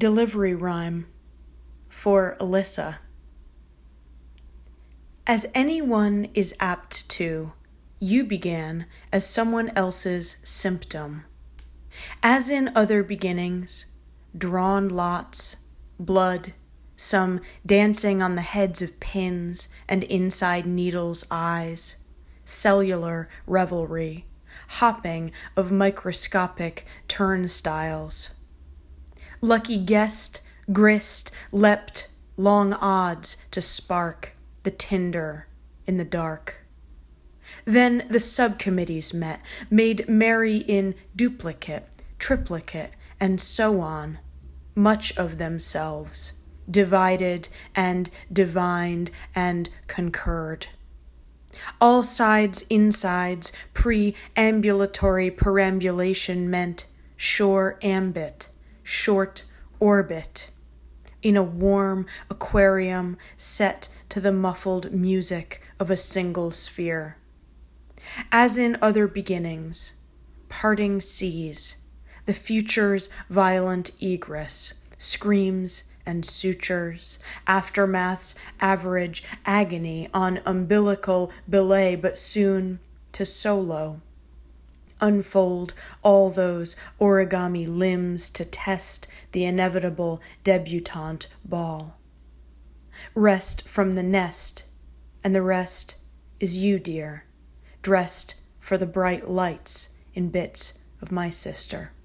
Delivery rhyme for Alyssa. As anyone is apt to, you began as someone else's symptom. As in other beginnings, drawn lots, blood, some dancing on the heads of pins and inside needles' eyes, cellular revelry, hopping of microscopic turnstiles. Lucky guessed, grist, leapt, long odds to spark the tinder in the dark. Then the subcommittees met, made merry in duplicate, triplicate, and so on, much of themselves, divided and divined and concurred. All sides, insides, pre-ambulatory perambulation meant sure ambit, short orbit, in a warm aquarium set to the muffled music of a single sphere. As in other beginnings, parting seas, the future's violent egress, screams and sutures, aftermath's average agony on umbilical belay, but soon to solo. Unfold all those origami limbs to test the inevitable debutante ball. Rest from the nest, and the rest is you, dear, dressed for the bright lights in bits of my sister.